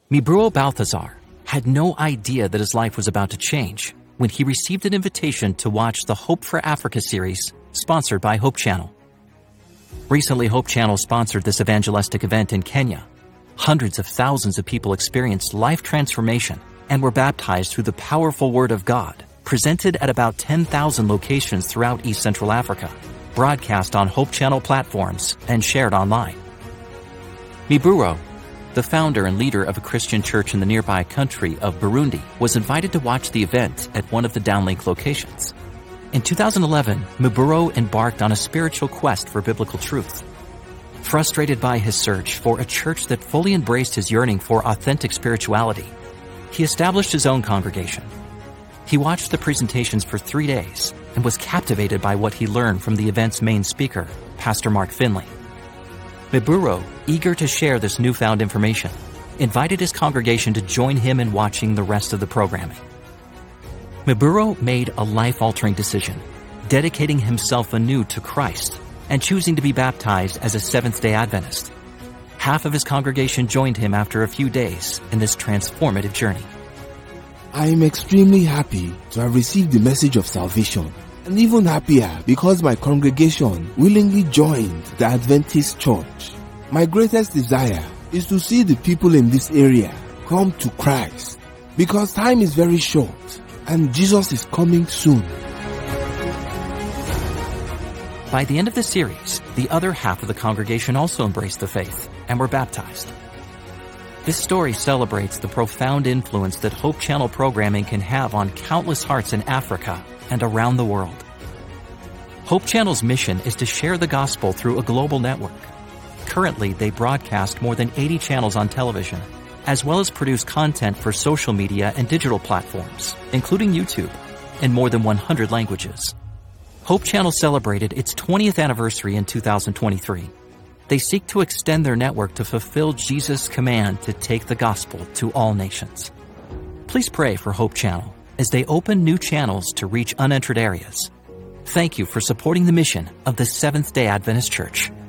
Miburo Balthazar had no idea that his life was about to change when he received an invitation to watch the Hope for Africa series sponsored by Hope Channel. Recently, Hope Channel sponsored this evangelistic event in Kenya. Hundreds of thousands of people experienced life transformation and were baptized through the powerful Word of God, presented at about 10,000 locations throughout East Central Africa, broadcast on Hope Channel platforms, and shared online. Miburo, the founder and leader of a Christian church in the nearby country of Burundi, was invited to watch the event at one of the downlink locations. In 2011, Miburo embarked on a spiritual quest for biblical truth. Frustrated by his search for a church that fully embraced his yearning for authentic spirituality, he established his own congregation. He watched the presentations for 3 days and was captivated by what he learned from the event's main speaker, Pastor Mark Finley. Miburo, eager to share this newfound information, invited his congregation to join him in watching the rest of the programming. Miburo made a life-altering decision, dedicating himself anew to Christ and choosing to be baptized as a Seventh-day Adventist. Half of his congregation joined him after a few days in this transformative journey. I am extremely happy to have received the message of salvation, and even happier because my congregation willingly joined the Adventist Church. My greatest desire is to see the people in this area come to Christ, because time is very short and Jesus is coming soon. By the end of the series, the other half of the congregation also embraced the faith and were baptized. This story celebrates the profound influence that Hope Channel programming can have on countless hearts in Africa and around the world. Hope Channel's mission is to share the gospel through a global network. Currently, they broadcast more than 80 channels on television, as well as produce content for social media and digital platforms, including YouTube, in more than 100 languages. Hope Channel celebrated its 20th anniversary in 2023. They seek to extend their network to fulfill Jesus' command to take the gospel to all nations. Please pray for Hope Channel as they open new channels to reach unentered areas. Thank you for supporting the mission of the Seventh-day Adventist Church.